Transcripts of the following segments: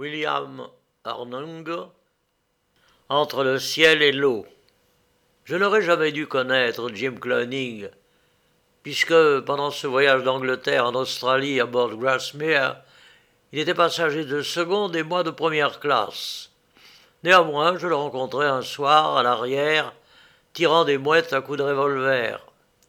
William Harnung, Entre le ciel et l'eau. Je n'aurais jamais dû connaître Jim Cloning, puisque pendant ce voyage d'Angleterre en Australie à bord de Grasmere, il était passager de seconde et moi de première classe. Néanmoins, je le rencontrai un soir à l'arrière, tirant des mouettes à coups de revolver.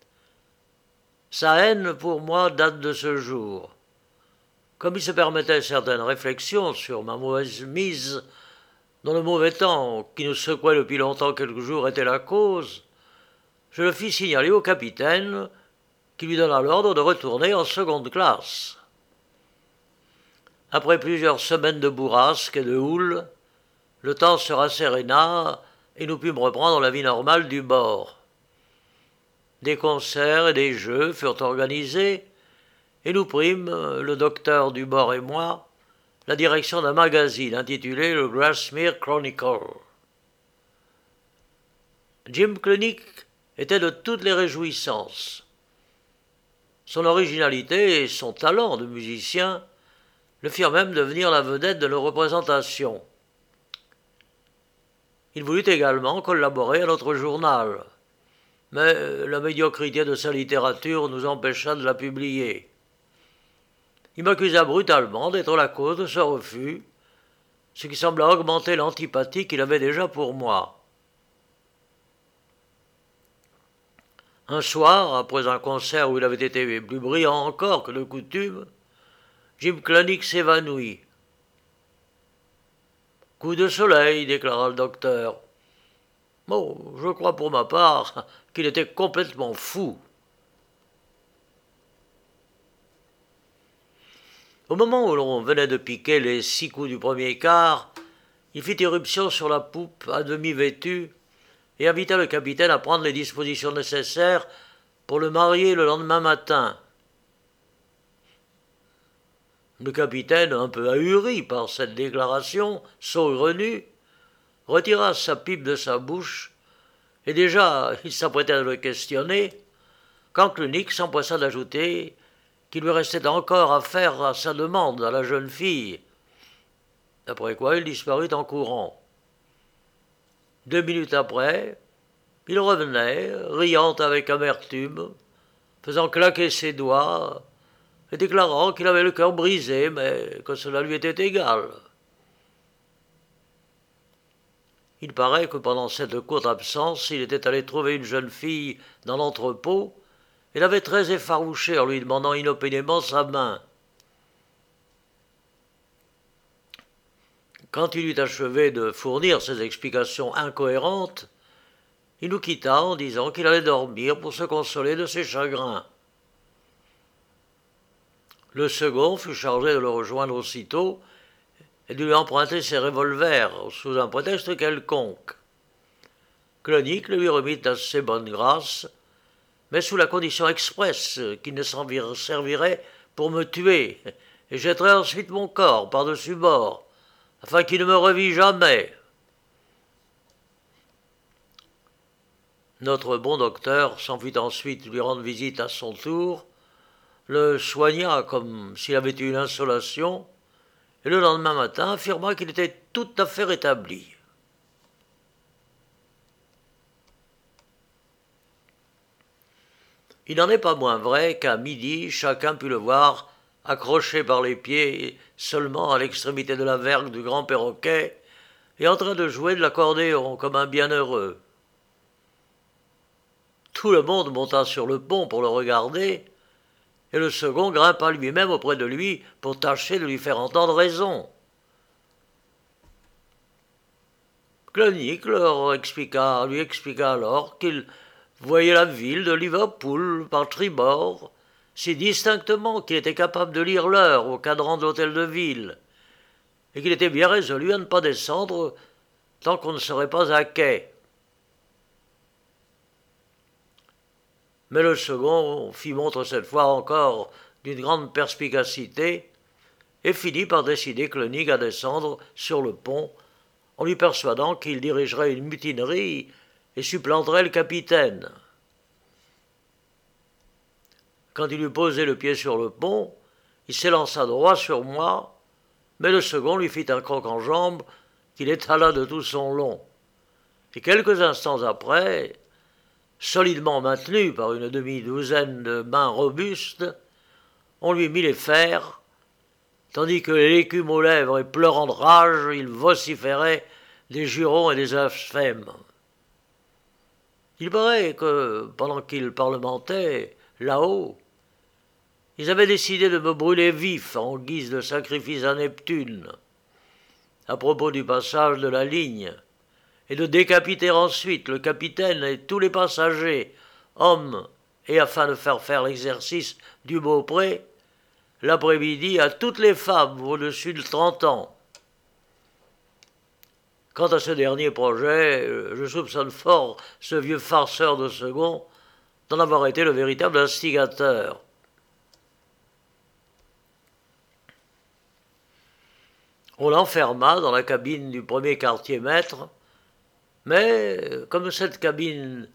Sa haine pour moi date de ce jour. Comme il se permettait certaines réflexions sur ma mauvaise mise, dont le mauvais temps, qui nous secouait depuis longtemps quelques jours, était la cause, je le fis signaler au capitaine, qui lui donna l'ordre de retourner en seconde classe. Après plusieurs semaines de bourrasques et de houle, le temps se rasséréna et nous pûmes reprendre la vie normale du bord. Des concerts et des jeux furent organisés, et nous prîmes, le docteur du bord et moi, la direction d'un magazine intitulé le Grasmere Chronicle. Jim Cloning était de toutes les réjouissances. Son originalité et son talent de musicien le firent même devenir la vedette de nos représentations. Il voulut également collaborer à notre journal, mais la médiocrité de sa littérature nous empêcha de la publier. Il m'accusa brutalement d'être la cause de ce refus, ce qui sembla augmenter l'antipathie qu'il avait déjà pour moi. Un soir, après un concert où il avait été plus brillant encore que de coutume, Jim Cloning s'évanouit. « Coup de soleil, déclara le docteur. Bon, je crois pour ma part qu'il était complètement fou. » Au moment où l'on venait de piquer les 6 coups du premier quart, il fit irruption sur la poupe, à demi vêtue, et invita le capitaine à prendre les dispositions nécessaires pour le marier le lendemain matin. Le capitaine, un peu ahuri par cette déclaration saugrenue, retira sa pipe de sa bouche, et déjà il s'apprêtait à le questionner, quand Cloning s'empressa d'ajouter qu'il lui restait encore à faire à sa demande à la jeune fille, après quoi il disparut en courant. 2 minutes après, il revenait, riant avec amertume, faisant claquer ses doigts et déclarant qu'il avait le cœur brisé, mais que cela lui était égal. Il paraît que pendant cette courte absence, il était allé trouver une jeune fille dans l'entrepôt et l'avait très effarouchée en lui demandant inopinément sa main. Quand il eut achevé de fournir ces explications incohérentes, il nous quitta en disant qu'il allait dormir pour se consoler de ses chagrins. Le second fut chargé de le rejoindre aussitôt et de lui emprunter ses revolvers sous un prétexte quelconque. Cloning le lui remit d'assez bonne grâce, mais sous la condition expresse qu'il ne s'en servirait pour me tuer et jetterait ensuite mon corps par-dessus bord, afin qu'il ne me revît jamais. Notre bon docteur s'enfuit ensuite lui rendre visite à son tour, le soigna comme s'il avait eu une insolation, et le lendemain matin affirma qu'il était tout à fait rétabli. Il n'en est pas moins vrai qu'à midi, chacun put le voir accroché par les pieds seulement à l'extrémité de la vergue du grand perroquet et en train de jouer de l'accordéon comme un bienheureux. Tout le monde monta sur le pont pour le regarder, et le second grimpa lui-même auprès de lui pour tâcher de lui faire entendre raison. Cloning lui expliqua alors qu'il voyait la ville de Liverpool par tribord si distinctement qu'il était capable de lire l'heure au cadran de l'hôtel de ville, et qu'il était bien résolu à ne pas descendre tant qu'on ne serait pas à quai. Mais le second fit montre cette fois encore d'une grande perspicacité et finit par décider Cloning à descendre sur le pont en lui persuadant qu'il dirigerait une mutinerie et supplanterait le capitaine. Quand il eut posé le pied sur le pont, il s'élança droit sur moi, mais le second lui fit un croc en jambe qu'il étala de tout son long. Et quelques instants après, solidement maintenu par une demi-douzaine de mains robustes, on lui mit les fers, tandis que l'écume aux lèvres et pleurant de rage, il vociférait des jurons et des blasphèmes. Il paraît que, pendant qu'il parlementait, là-haut, ils avaient décidé de me brûler vif en guise de sacrifice à Neptune, à propos du passage de la ligne, et de décapiter ensuite le capitaine et tous les passagers, hommes, et afin de faire l'exercice du Beaupré, l'après-midi à toutes les femmes au-dessus de 30 ans. Quant à ce dernier projet, je soupçonne fort ce vieux farceur de second d'en avoir été le véritable instigateur. On l'enferma dans la cabine du premier quartier-maître, mais comme cette cabine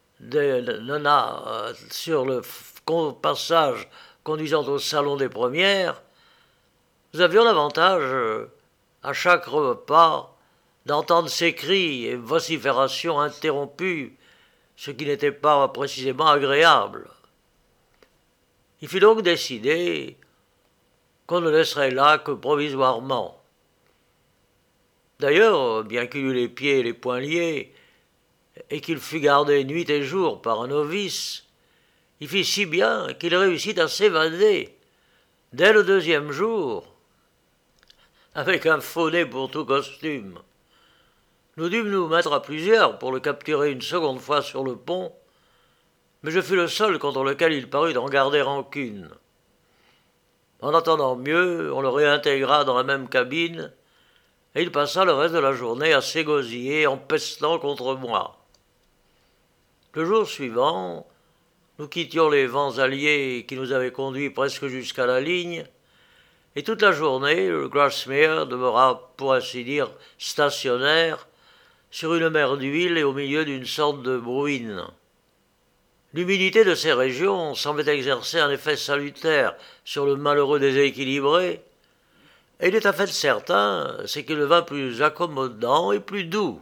n'a sur le passage conduisant au salon des premières, nous avions l'avantage, à chaque repas, d'entendre ses cris et vociférations interrompues, ce qui n'était pas précisément agréable. Il fut donc décidé qu'on ne laisserait là que provisoirement. D'ailleurs, bien qu'il eût les pieds et les poings liés, et qu'il fût gardé nuit et jour par un novice, il fit si bien qu'il réussit à s'évader, dès le deuxième jour, avec un faux nez pour tout costume. Nous dûmes nous mettre à plusieurs pour le capturer une seconde fois sur le pont, mais je fus le seul contre lequel il parut d'en garder rancune. En attendant mieux, on le réintégra dans la même cabine, et il passa le reste de la journée à s'égosiller en pestant contre moi. Le jour suivant, nous quittions les vents alliés qui nous avaient conduits presque jusqu'à la ligne, et toute la journée, le Grasmere demeura, pour ainsi dire, stationnaire, sur une mer d'huile et au milieu d'une sorte de bruine. L'humidité de ces régions semblait exercer un effet salutaire sur le malheureux déséquilibré, et il est à fait certain, c'est qu'il devint plus accommodant et plus doux.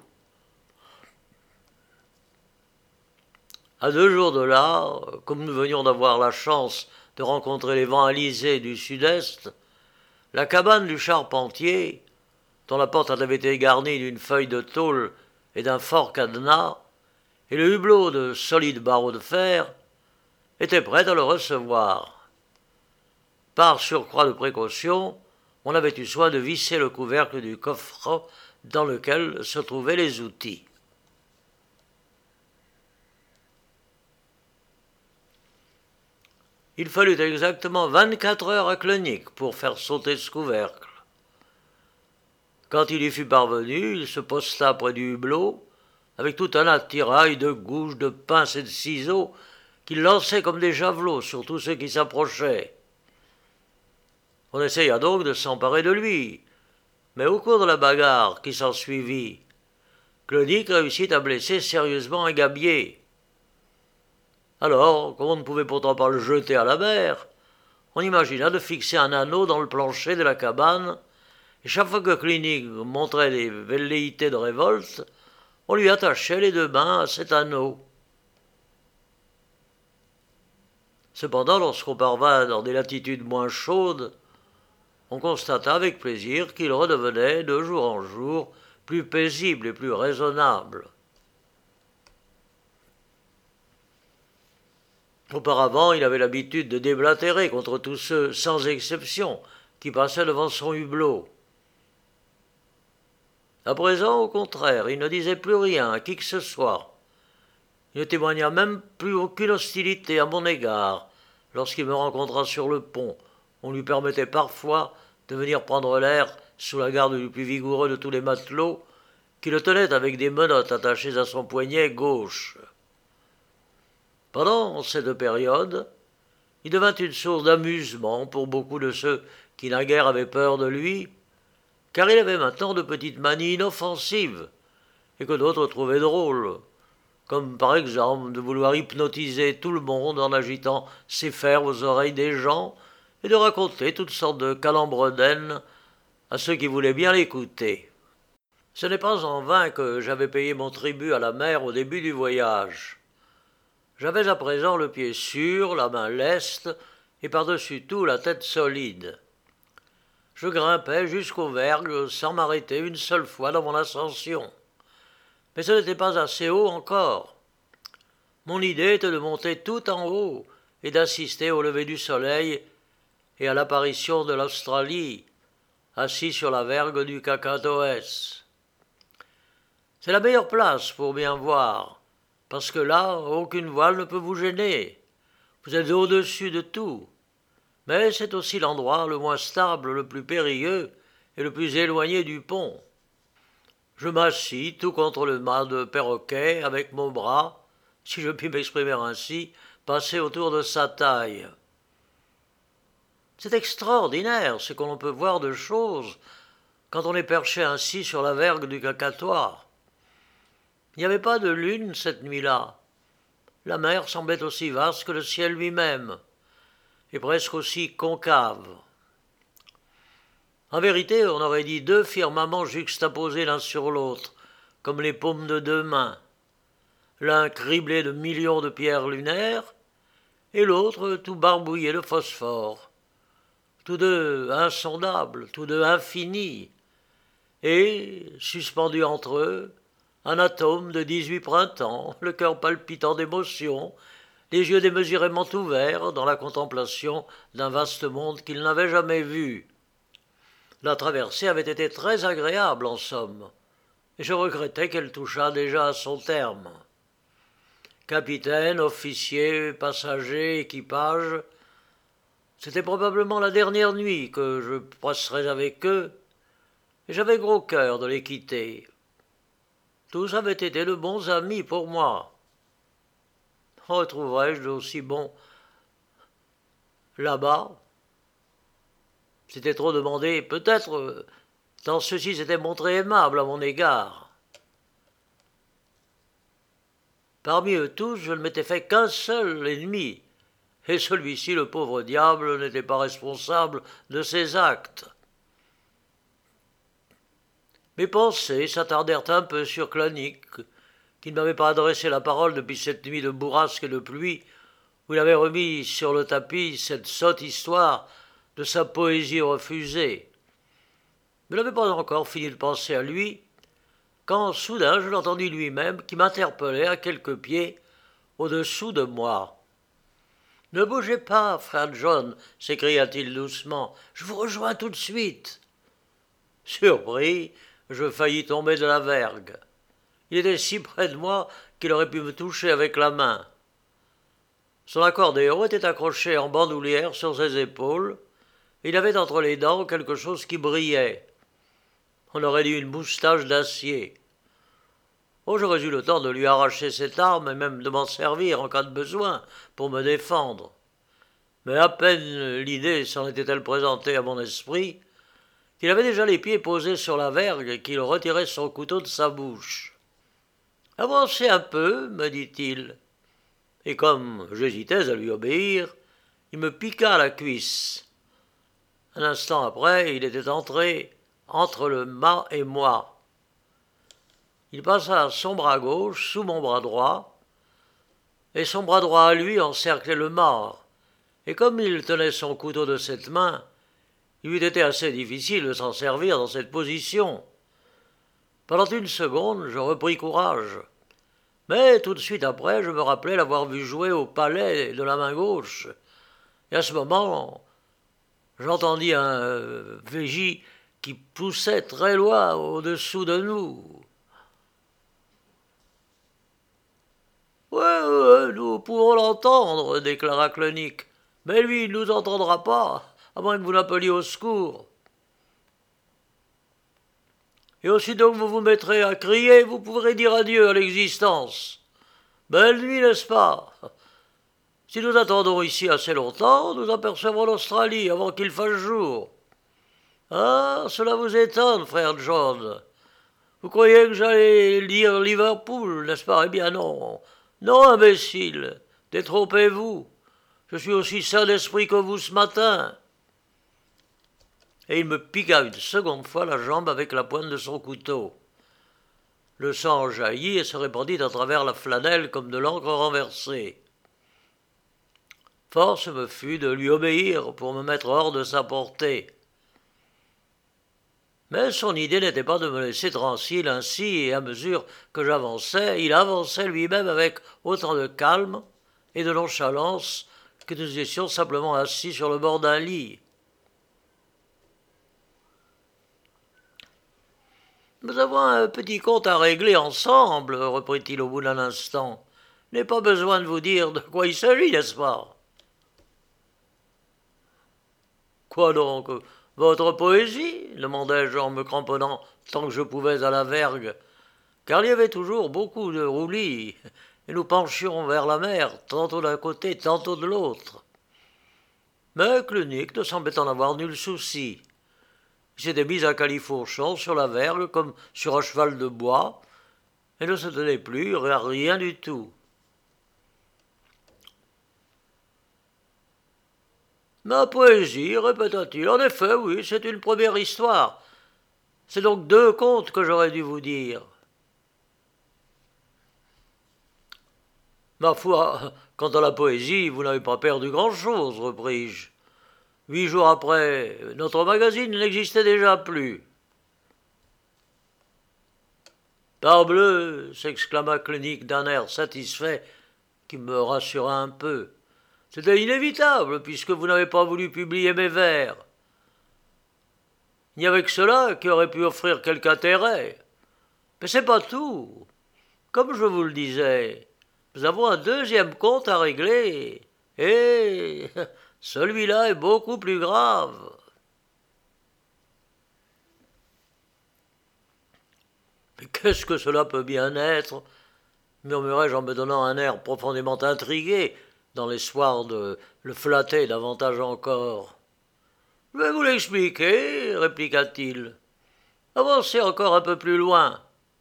À 2 jours de là, comme nous venions d'avoir la chance de rencontrer les vents alizés du sud-est, la cabane du charpentier, dont la porte avait été garnie d'une feuille de tôle et d'un fort cadenas, et le hublot de solides barreaux de fer, était prête à le recevoir. Par surcroît de précaution, on avait eu soin de visser le couvercle du coffre dans lequel se trouvaient les outils. Il fallut exactement 24 heures à Clunic pour faire sauter ce couvercle. Quand il y fut parvenu, il se posta près du hublot, avec tout un attirail de gouges, de pinces et de ciseaux qu'il lançait comme des javelots sur tous ceux qui s'approchaient. On essaya donc de s'emparer de lui, mais au cours de la bagarre qui s'ensuivit, Clunic réussit à blesser sérieusement un gabier. Alors, comme on ne pouvait pourtant pas le jeter à la mer, on imagina de fixer un anneau dans le plancher de la cabane, et chaque fois que Clunic montrait des velléités de révolte, on lui attachait les 2 mains à cet anneau. Cependant, lorsqu'on parvint dans des latitudes moins chaudes, on constata avec plaisir qu'il redevenait de jour en jour plus paisible et plus raisonnable. Auparavant, il avait l'habitude de déblatérer contre tous ceux, sans exception, qui passaient devant son hublot. À présent, au contraire, il ne disait plus rien à qui que ce soit. Il ne témoigna même plus aucune hostilité à mon égard lorsqu'il me rencontra sur le pont. On lui permettait parfois de venir prendre l'air sous la garde du plus vigoureux de tous les matelots, qui le tenait avec des menottes attachées à son poignet gauche. Pendant cette période, il devint une source d'amusement pour beaucoup de ceux qui naguère avaient peur de lui, car il avait maintenant de petites manies inoffensives, et que d'autres trouvaient drôles, comme par exemple de vouloir hypnotiser tout le monde en agitant ses fers aux oreilles des gens, et de raconter toutes sortes de calembredaines à ceux qui voulaient bien l'écouter. Ce n'est pas en vain que j'avais payé mon tribut à la mer au début du voyage. J'avais à présent le pied sûr, la main leste, et par-dessus tout la tête solide. Je grimpais jusqu'aux vergues sans m'arrêter une seule fois dans mon ascension. Mais ce n'était pas assez haut encore. Mon idée était de monter tout en haut et d'assister au lever du soleil et à l'apparition de l'Australie, assis sur la vergue du Kakatoès. C'est la meilleure place pour bien voir, parce que là, aucune voile ne peut vous gêner. Vous êtes au-dessus de tout. Mais c'est aussi l'endroit le moins stable, le plus périlleux et le plus éloigné du pont. Je m'assis tout contre le mât de perroquet avec mon bras, si je puis m'exprimer ainsi, passé autour de sa taille. C'est extraordinaire ce que l'on peut voir de choses quand on est perché ainsi sur la vergue du Kakatoa. Il n'y avait pas de lune cette nuit-là. La mer semblait aussi vaste que le ciel lui-même, et presque aussi concave. En vérité, on aurait dit deux firmaments juxtaposés l'un sur l'autre, comme les paumes de deux mains, l'un criblé de millions de pierres lunaires, et l'autre tout barbouillé de phosphore, tous deux insondables, tous deux infinis, et, suspendus entre eux, un atome de 18 printemps, le cœur palpitant d'émotion, les yeux démesurément ouverts dans la contemplation d'un vaste monde qu'il n'avait jamais vu. La traversée avait été très agréable, en somme, et je regrettais qu'elle touchât déjà à son terme. Capitaine, officier, passagers, équipage, c'était probablement la dernière nuit que je passerais avec eux, et j'avais gros cœur de les quitter. Tous avaient été de bons amis pour moi. Retrouverais-je d'aussi bons là-bas? C'était trop demandé, peut-être, tant ceux-ci s'étaient montrés aimables à mon égard. Parmi eux tous, je ne m'étais fait qu'un seul ennemi, et celui-ci, le pauvre diable, n'était pas responsable de ses actes. Mes pensées s'attardèrent un peu sur Clanic, qui ne m'avait pas adressé la parole depuis cette nuit de bourrasque et de pluie, où il avait remis sur le tapis cette sotte histoire de sa poésie refusée. Je n'avais pas encore fini de penser à lui, quand soudain je l'entendis lui-même qui m'interpellait à quelques pieds au-dessous de moi. « Ne bougez pas, frère John, s'écria-t-il doucement, je vous rejoins tout de suite. » Surpris, je faillis tomber de la vergue. Il était si près de moi qu'il aurait pu me toucher avec la main. Son accordéon était accroché en bandoulière sur ses épaules, et il avait entre les dents quelque chose qui brillait. On aurait dit une moustache d'acier. Oh, j'aurais eu le temps de lui arracher cette arme et même de m'en servir en cas de besoin pour me défendre. Mais à peine l'idée s'en était-elle présentée à mon esprit qu'il avait déjà les pieds posés sur la vergue et qu'il retirait son couteau de sa bouche. « Avancez un peu, me dit-il. Et comme j'hésitais à lui obéir, il me piqua à la cuisse. Un instant après, il était entré entre le mât et moi. Il passa son bras gauche sous mon bras droit, et son bras droit à lui encerclait le mât, et comme il tenait son couteau de cette main, il eût été assez difficile de s'en servir dans cette position. Pendant une seconde, je repris courage. Mais tout de suite après, je me rappelai l'avoir vu jouer au palais de la main gauche. Et à ce moment, j'entendis un végi qui poussait très loin au-dessous de nous. « Ouais, nous pouvons l'entendre, déclara Clanic, mais lui, il ne nous entendra pas, à moins que vous l'appeliez au secours. Et aussitôt que vous vous mettrez à crier, vous pourrez dire adieu à l'existence. Belle nuit, n'est-ce pas? Si nous attendons ici assez longtemps, nous apercevrons l'Australie avant qu'il fasse jour. Ah, cela vous étonne, frère John. Vous croyez que j'allais lire Liverpool, n'est-ce pas? Eh bien non. Non, imbécile, détrompez-vous. Je suis aussi sain d'esprit que vous ce matin. et il me piqua une seconde fois la jambe avec la pointe de son couteau. Le sang jaillit et se répandit à travers la flanelle comme de l'encre renversée. Force me fut de lui obéir pour me mettre hors de sa portée. Mais son idée n'était pas de me laisser tranquille ainsi, et à mesure que j'avançais, il avançait lui-même avec autant de calme et de nonchalance que nous étions simplement assis sur le bord d'un lit. « Nous avons un petit compte à régler ensemble, reprit-il au bout d'un instant. « N'ai pas besoin de vous dire de quoi il s'agit, n'est-ce pas ?»« Quoi donc? Votre poésie ?» demandai-je en me cramponnant tant que je pouvais à la vergue, car il y avait toujours beaucoup de roulis, et nous penchions vers la mer, tantôt d'un côté, tantôt de l'autre. Mais Clunic ne semblait en avoir nul souci. Il s'était mis à califourchon sur la vergue comme sur un cheval de bois, et ne se tenait plus à rien du tout. Ma poésie, répéta-t-il, en effet, oui, c'est une première histoire. C'est donc 2 contes que j'aurais dû vous dire. Ma foi, quant à la poésie, vous n'avez pas perdu grand-chose, repris-je. 8 jours après, notre magazine n'existait déjà plus. Parbleu, s'exclama Clunic d'un air satisfait qui me rassura un peu. C'était inévitable, puisque vous n'avez pas voulu publier mes vers. Il n'y avait que cela qui aurait pu offrir quelque intérêt. Mais c'est pas tout. Comme je vous le disais, nous avons un 2e compte à régler. Et celui-là est beaucoup plus grave. Mais qu'est-ce que cela peut bien être? Murmurai-je en me donnant un air profondément intrigué, dans l'espoir de le flatter davantage encore. « Je vais vous l'expliquer, répliqua-t-il. Avancez encore un peu plus loin.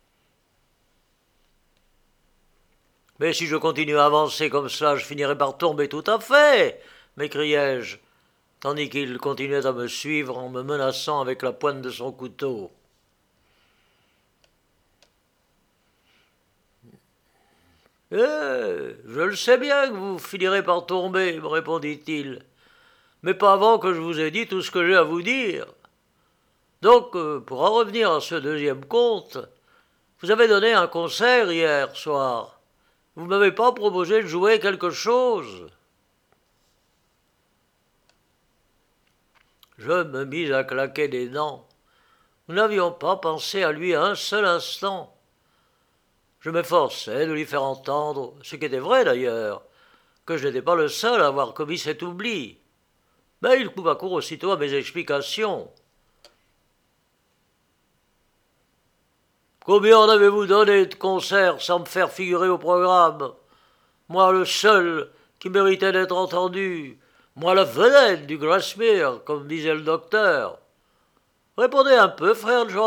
Mais si je continue à avancer comme cela, je finirai par tomber tout à fait, m'écriai-je, tandis qu'il continuait à me suivre en me menaçant avec la pointe de son couteau. « Je le sais bien que vous finirez par tomber, me répondit-il, mais pas avant que je vous ai dit tout ce que j'ai à vous dire. Donc, pour en revenir à ce 2e conte, vous avez donné un concert hier soir. Vous ne m'avez pas proposé de jouer quelque chose. » Je me mis à claquer des dents. Nous n'avions pas pensé à lui un seul instant. Je m'efforçais de lui faire entendre, ce qui était vrai d'ailleurs, que je n'étais pas le seul à avoir commis cet oubli. Mais il coupa court aussitôt à mes explications. « Combien en avez-vous donné de concerts sans me faire figurer au programme? Moi le seul qui méritait d'être entendu, moi la vedette du Grasmere, comme disait le docteur. Répondez un peu, frère John. »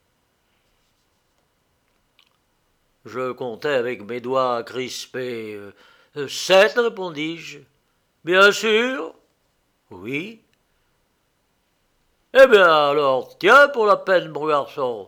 Je comptais avec mes doigts crispés. 7, répondis-je. Bien sûr. Oui. Eh bien alors, tiens pour la peine, mon garçon.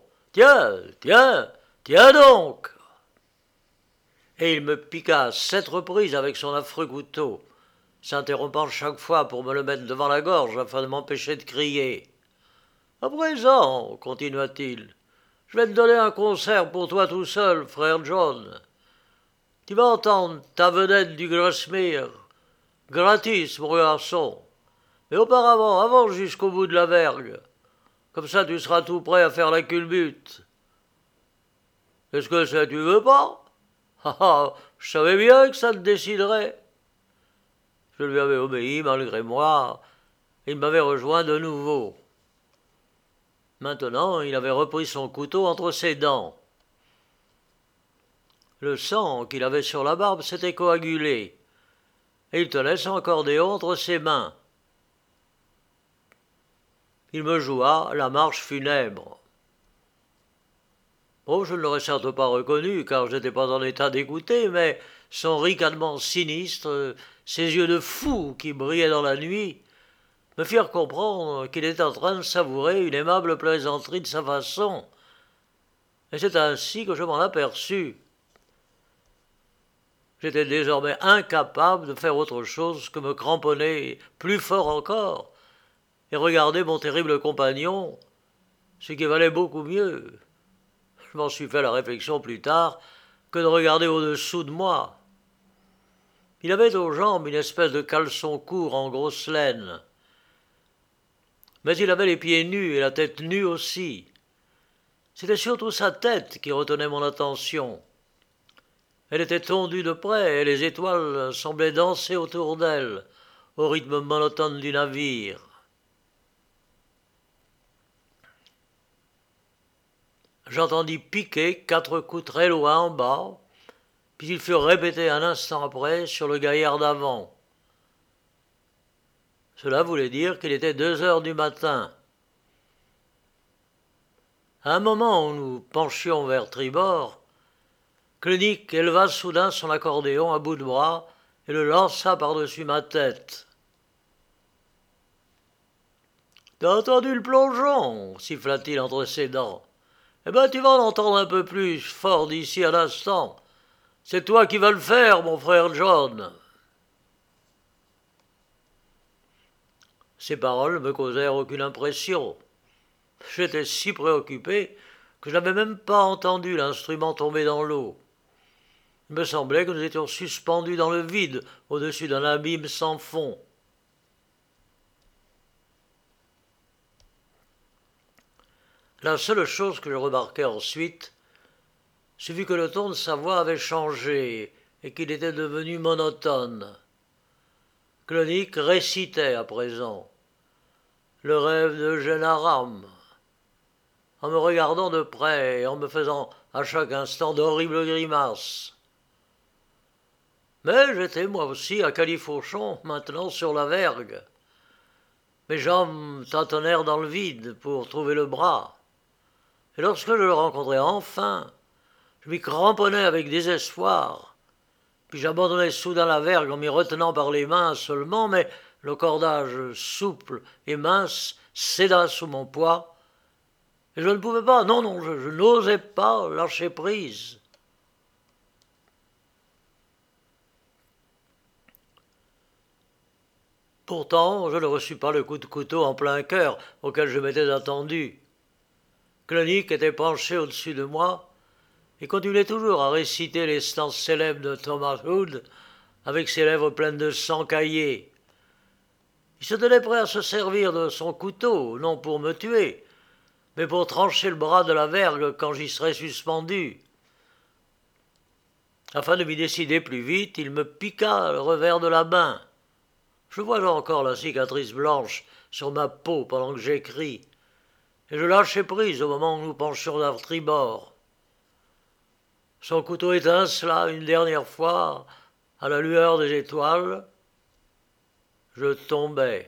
Tiens donc. Et il me piqua à 7 reprises avec son affreux couteau, s'interrompant chaque fois pour me le mettre devant la gorge afin de m'empêcher de crier. À présent, continua-t-il, je vais te donner un concert pour toi tout seul, frère John. Tu vas entendre ta vedette du Grasmere, gratis, mon garçon. Mais auparavant, avance jusqu'au bout de la vergue. Comme ça, tu seras tout prêt à faire la culbute. Qu'est-ce que c'est, tu veux pas? Je savais bien que ça te déciderait. Je lui avais obéi malgré moi. Il m'avait rejoint de nouveau. Maintenant, il avait repris son couteau entre ses dents. Le sang qu'il avait sur la barbe s'était coagulé, et il tenait son accordéon entre ses mains. Il me joua la marche funèbre. Oh, je ne l'aurais certes pas reconnu, car je n'étais pas en état d'écouter, mais son ricanement sinistre, ses yeux de fou qui brillaient dans la nuit, me firent comprendre qu'il était en train de savourer une aimable plaisanterie de sa façon, et c'est ainsi que je m'en aperçus. J'étais désormais incapable de faire autre chose que me cramponner plus fort encore et regarder mon terrible compagnon, ce qui valait beaucoup mieux. Je m'en suis fait la réflexion plus tard que de regarder au-dessous de moi. Il avait aux jambes une espèce de caleçon court en grosse laine, mais il avait les pieds nus et la tête nue aussi. C'était surtout sa tête qui retenait mon attention. Elle était tondue de près et les étoiles semblaient danser autour d'elle, au rythme monotone du navire. J'entendis piquer 4 coups très loin en bas, puis ils furent répétés un instant après sur le gaillard d'avant. Cela voulait dire qu'il était 2 heures du matin. À un moment où nous penchions vers tribord, Koenig éleva soudain son accordéon à bout de bras et le lança par-dessus ma tête. « T'as entendu le plongeon » siffla-t-il entre ses dents. « Eh ben, tu vas en entendre un peu plus fort d'ici à l'instant. C'est toi qui vas le faire, mon frère John. » Ces paroles ne me causèrent aucune impression. J'étais si préoccupé que je n'avais même pas entendu l'instrument tomber dans l'eau. Il me semblait que nous étions suspendus dans le vide, au-dessus d'un abîme sans fond. La seule chose que je remarquai ensuite, c'est que le ton de sa voix avait changé et qu'il était devenu monotone. Koenig récitait à présent le rêve d'Eugène Aram, en me regardant de près et en me faisant à chaque instant d'horribles grimaces. Mais j'étais moi aussi à califourchon, maintenant sur la vergue. Mes jambes tâtonnèrent dans le vide pour trouver le bras. Et lorsque je le rencontrai enfin, je m'y cramponnai avec désespoir. Puis j'abandonnai soudain la vergue en m'y retenant par les mains seulement, mais le cordage souple et mince céda sous mon poids, et je ne pouvais pas, non, je n'osais pas lâcher prise. Pourtant, je ne reçus pas le coup de couteau en plein cœur auquel je m'étais attendu. Koenig était penché au-dessus de moi et continuait toujours à réciter les stances célèbres de Thomas Hood avec ses lèvres pleines de sang caillé. Il se tenait prêt à se servir de son couteau, non pour me tuer, mais pour trancher le bras de la vergue quand j'y serais suspendu. Afin de m'y décider plus vite, il me piqua le revers de la main. Je vois encore la cicatrice blanche sur ma peau pendant que j'écris, et je lâchai prise au moment où nous penchions à tribord. Son couteau étincela une dernière fois à la lueur des étoiles. Je tombai.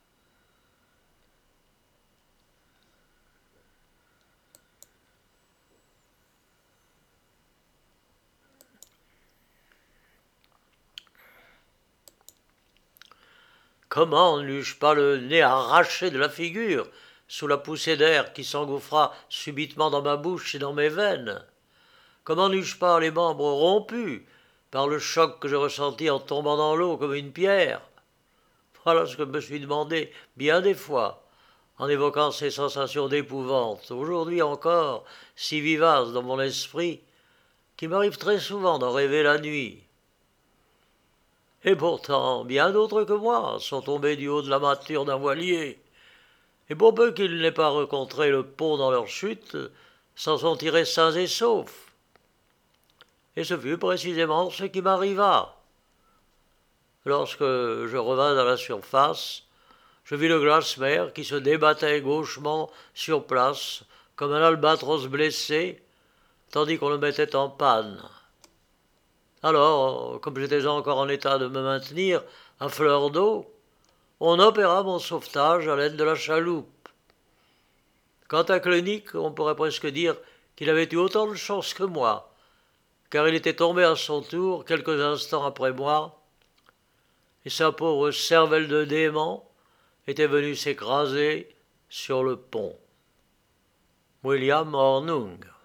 Comment n'eus-je pas le nez arraché de la figure sous la poussée d'air qui s'engouffra subitement dans ma bouche et dans mes veines? Comment n'eus-je pas les membres rompus par le choc que je ressentis en tombant dans l'eau comme une pierre? Voilà ce que je me suis demandé bien des fois, en évoquant ces sensations d'épouvante, aujourd'hui encore si vivaces dans mon esprit, qu'il m'arrive très souvent d'en rêver la nuit. Et pourtant, bien d'autres que moi sont tombés du haut de la mâture d'un voilier, et pour peu qu'ils n'aient pas rencontré le pont dans leur chute, s'en sont tirés sains et saufs. Et ce fut précisément ce qui m'arriva. Lorsque je revins à la surface, je vis le Glasmer qui se débattait gauchement sur place, comme un albatros blessé, tandis qu'on le mettait en panne. Alors, comme j'étais encore en état de me maintenir à fleur d'eau, on opéra mon sauvetage à l'aide de la chaloupe. Quant à Koenig, on pourrait presque dire qu'il avait eu autant de chance que moi, car il était tombé à son tour quelques instants après moi, et sa pauvre cervelle de démon était venu s'écraser sur le pont. William Hornung.